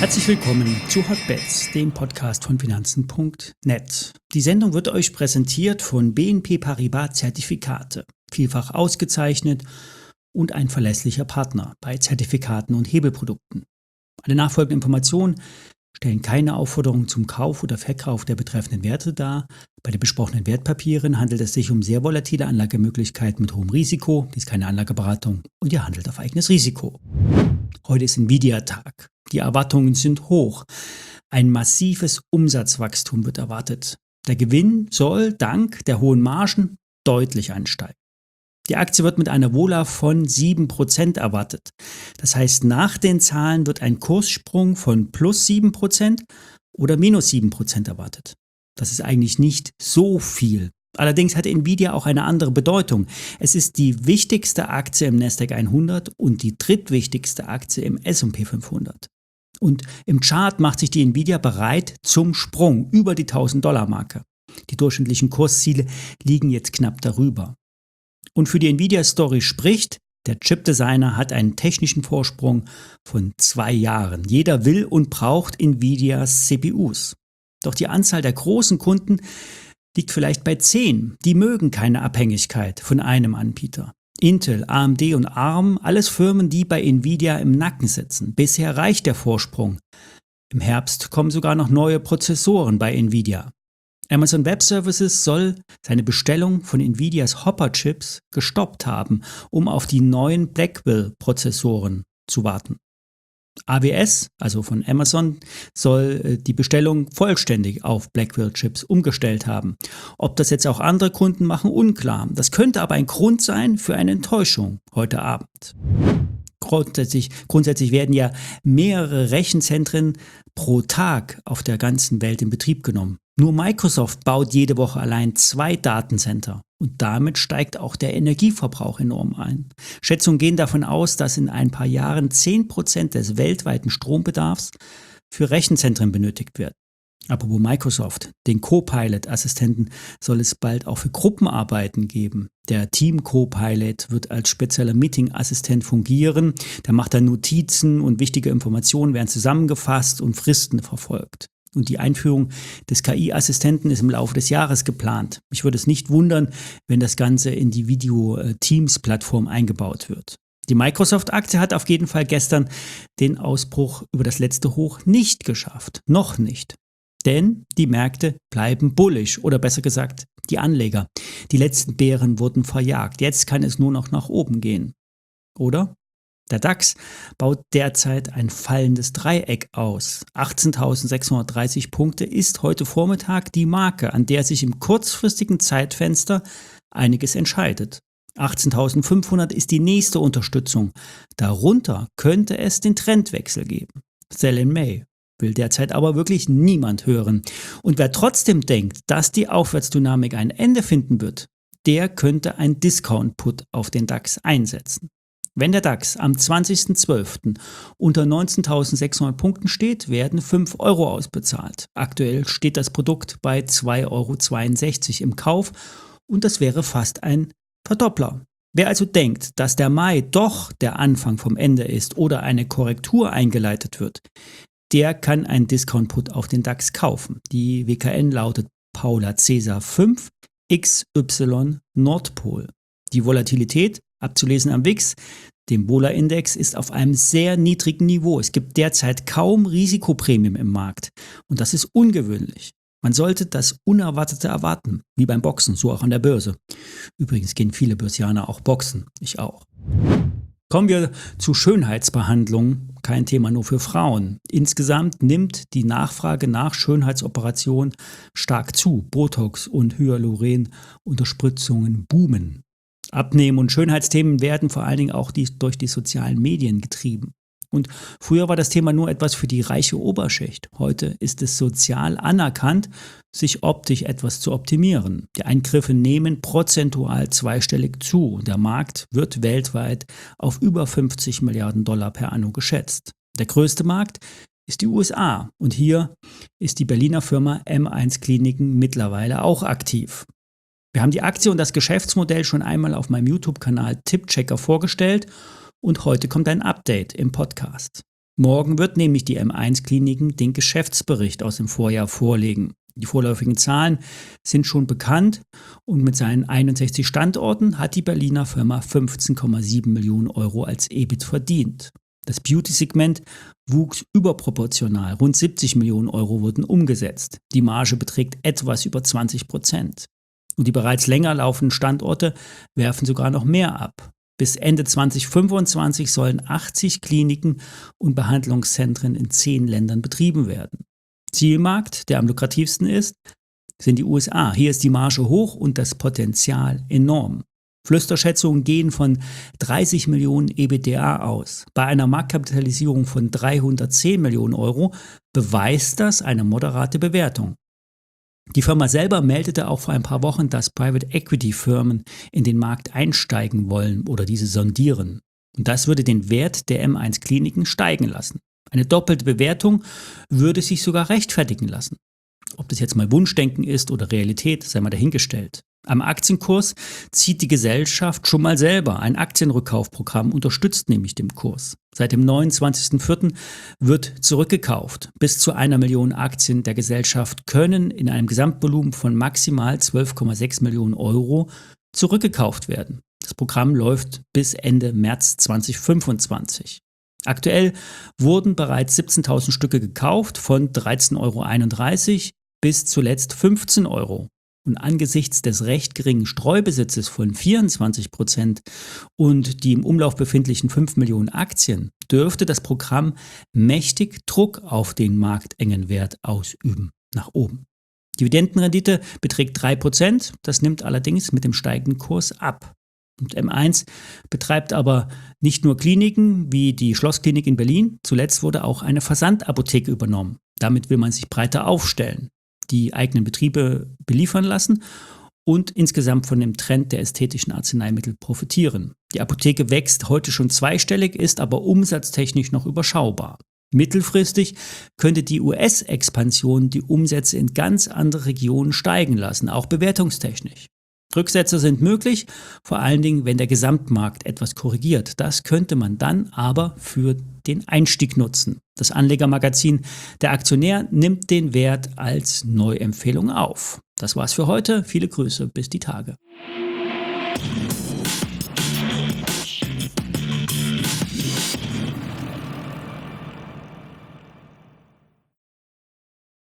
Herzlich willkommen zu Hotbets, dem Podcast von Finanzen.net. Die Sendung wird euch präsentiert von BNP Paribas Zertifikate, vielfach ausgezeichnet und ein verlässlicher Partner bei Zertifikaten und Hebelprodukten. Alle nachfolgenden Informationen stellen keine Aufforderung zum Kauf oder Verkauf der betreffenden Werte dar. Bei den besprochenen Wertpapieren handelt es sich um sehr volatile Anlagemöglichkeiten mit hohem Risiko. Dies ist keine Anlageberatung und ihr handelt auf eigenes Risiko. Heute ist Nvidia-Tag. Die Erwartungen sind hoch. Ein massives Umsatzwachstum wird erwartet. Der Gewinn soll dank der hohen Margen deutlich ansteigen. Die Aktie wird mit einer Vola von 7% erwartet. Das heißt, nach den Zahlen wird ein Kurssprung von plus 7% oder minus 7% erwartet. Das ist eigentlich nicht so viel. Allerdings hat Nvidia auch eine andere Bedeutung. Es ist die wichtigste Aktie im Nasdaq 100 und die drittwichtigste Aktie im S&P 500. Und im Chart macht sich die Nvidia bereit zum Sprung über die $1000-Marke. Die durchschnittlichen Kursziele liegen jetzt knapp darüber. Und für die Nvidia-Story spricht, der Chip-Designer hat einen technischen Vorsprung von 2 Jahren. Jeder will und braucht Nvidias CPUs. Doch die Anzahl der großen Kunden liegt vielleicht bei 10. Die mögen keine Abhängigkeit von einem Anbieter. Intel, AMD und ARM, alles Firmen, die bei Nvidia im Nacken sitzen. Bisher reicht der Vorsprung. Im Herbst kommen sogar noch neue Prozessoren bei Nvidia. Amazon Web Services soll seine Bestellung von Nvidias Hopper-Chips gestoppt haben, um auf die neuen Blackwell-Prozessoren zu warten. AWS, also von Amazon, soll die Bestellung vollständig auf Blackwell-Chips umgestellt haben. Ob das jetzt auch andere Kunden machen, unklar. Das könnte aber ein Grund sein für eine Enttäuschung heute Abend. Grundsätzlich werden ja mehrere Rechenzentren pro Tag auf der ganzen Welt in Betrieb genommen. Nur Microsoft baut jede Woche allein 2 Datencenter und damit steigt auch der Energieverbrauch enorm ein. Schätzungen gehen davon aus, dass in ein paar Jahren 10% des weltweiten Strombedarfs für Rechenzentren benötigt wird. Apropos Microsoft, den Copilot-Assistenten soll es bald auch für Gruppenarbeiten geben. Der Team Copilot wird als spezieller Meeting-Assistent fungieren. Der macht dann Notizen und wichtige Informationen werden zusammengefasst und Fristen verfolgt. Und die Einführung des KI-Assistenten ist im Laufe des Jahres geplant. Mich würde es nicht wundern, wenn das Ganze in die Video-Teams-Plattform eingebaut wird. Die Microsoft-Aktie hat auf jeden Fall gestern den Ausbruch über das letzte Hoch nicht geschafft. Noch nicht. Denn die Märkte bleiben bullish oder besser gesagt die Anleger. Die letzten Bären wurden verjagt. Jetzt kann es nur noch nach oben gehen. Oder? Der DAX baut derzeit ein fallendes Dreieck aus. 18.630 Punkte ist heute Vormittag die Marke, an der sich im kurzfristigen Zeitfenster einiges entscheidet. 18.500 ist die nächste Unterstützung. Darunter könnte es den Trendwechsel geben. Sell in May. Will derzeit aber wirklich niemand hören. Und wer trotzdem denkt, dass die Aufwärtsdynamik ein Ende finden wird, der könnte ein Discount-Put auf den DAX einsetzen. Wenn der DAX am 20.12. unter 19.600 Punkten steht, werden 5 Euro ausbezahlt. Aktuell steht das Produkt bei 2,62 Euro im Kauf und das wäre fast ein Verdoppler. Wer also denkt, dass der Mai doch der Anfang vom Ende ist oder eine Korrektur eingeleitet wird, der kann einen Discount-Put auf den DAX kaufen. Die WKN lautet Paula Cäsar 5 XY Nordpol. Die Volatilität, abzulesen am WIX, dem Vola-Index, ist auf einem sehr niedrigen Niveau. Es gibt derzeit kaum Risikoprämien im Markt und das ist ungewöhnlich. Man sollte das Unerwartete erwarten, wie beim Boxen, so auch an der Börse. Übrigens gehen viele Börsianer auch boxen, ich auch. Kommen wir zu Schönheitsbehandlungen, kein Thema nur für Frauen. Insgesamt nimmt die Nachfrage nach Schönheitsoperationen stark zu. Botox und Hyaluron-Unterspritzungen boomen. Abnehmen und Schönheitsthemen werden vor allen Dingen auch durch die sozialen Medien getrieben. Und früher war das Thema nur etwas für die reiche Oberschicht. Heute ist es sozial anerkannt, sich optisch etwas zu optimieren. Die Eingriffe nehmen prozentual zweistellig zu und der Markt wird weltweit auf über $50 Milliarden per anno geschätzt. Der größte Markt ist die USA und hier ist die Berliner Firma M1 Kliniken mittlerweile auch aktiv. Wir haben die Aktie und das Geschäftsmodell schon einmal auf meinem YouTube-Kanal Tippchecker vorgestellt und heute kommt ein Update im Podcast. Morgen wird nämlich die M1-Kliniken den Geschäftsbericht aus dem Vorjahr vorlegen. Die vorläufigen Zahlen sind schon bekannt und mit seinen 61 Standorten hat die Berliner Firma 15,7 Millionen Euro als EBIT verdient. Das Beauty-Segment wuchs überproportional, rund 70 Millionen Euro wurden umgesetzt. Die Marge beträgt etwas über 20%. Und die bereits länger laufenden Standorte werfen sogar noch mehr ab. Bis Ende 2025 sollen 80 Kliniken und Behandlungszentren in 10 Ländern betrieben werden. Zielmarkt, der am lukrativsten ist, sind die USA. Hier ist die Marge hoch und das Potenzial enorm. Flüsterschätzungen gehen von 30 Millionen EBITDA aus. Bei einer Marktkapitalisierung von 310 Millionen Euro beweist das eine moderate Bewertung. Die Firma selber meldete auch vor ein paar Wochen, dass Private Equity Firmen in den Markt einsteigen wollen oder diese sondieren. Und das würde den Wert der M1 Kliniken steigen lassen. Eine doppelte Bewertung würde sich sogar rechtfertigen lassen. Ob das jetzt mal Wunschdenken ist oder Realität, sei mal dahingestellt. Am Aktienkurs zieht die Gesellschaft schon mal selber. Ein Aktienrückkaufprogramm unterstützt nämlich den Kurs. Seit dem 29.04. wird zurückgekauft. Bis zu 1 Million Aktien der Gesellschaft können in einem Gesamtvolumen von maximal 12,6 Millionen Euro zurückgekauft werden. Das Programm läuft bis Ende März 2025. Aktuell wurden bereits 17.000 Stücke gekauft von 13,31 Euro bis zuletzt 15 Euro. Und angesichts des recht geringen Streubesitzes von 24% und die im Umlauf befindlichen 5 Millionen Aktien dürfte das Programm mächtig Druck auf den marktengen Wert ausüben, nach oben. Dividendenrendite beträgt 3%, das nimmt allerdings mit dem steigenden Kurs ab. Und M1 betreibt aber nicht nur Kliniken wie die Schlossklinik in Berlin, zuletzt wurde auch eine Versandapotheke übernommen. Damit will man sich breiter aufstellen, die eigenen Betriebe beliefern lassen und insgesamt von dem Trend der ästhetischen Arzneimittel profitieren. Die Apotheke wächst heute schon zweistellig, ist aber umsatztechnisch noch überschaubar. Mittelfristig könnte die US-Expansion die Umsätze in ganz andere Regionen steigen lassen, auch bewertungstechnisch. Rücksätze sind möglich, vor allen Dingen, wenn der Gesamtmarkt etwas korrigiert. Das könnte man dann aber für den Einstieg nutzen. Das Anlegermagazin Der Aktionär nimmt den Wert als Neuempfehlung auf. Das war's für heute. Viele Grüße, bis die Tage.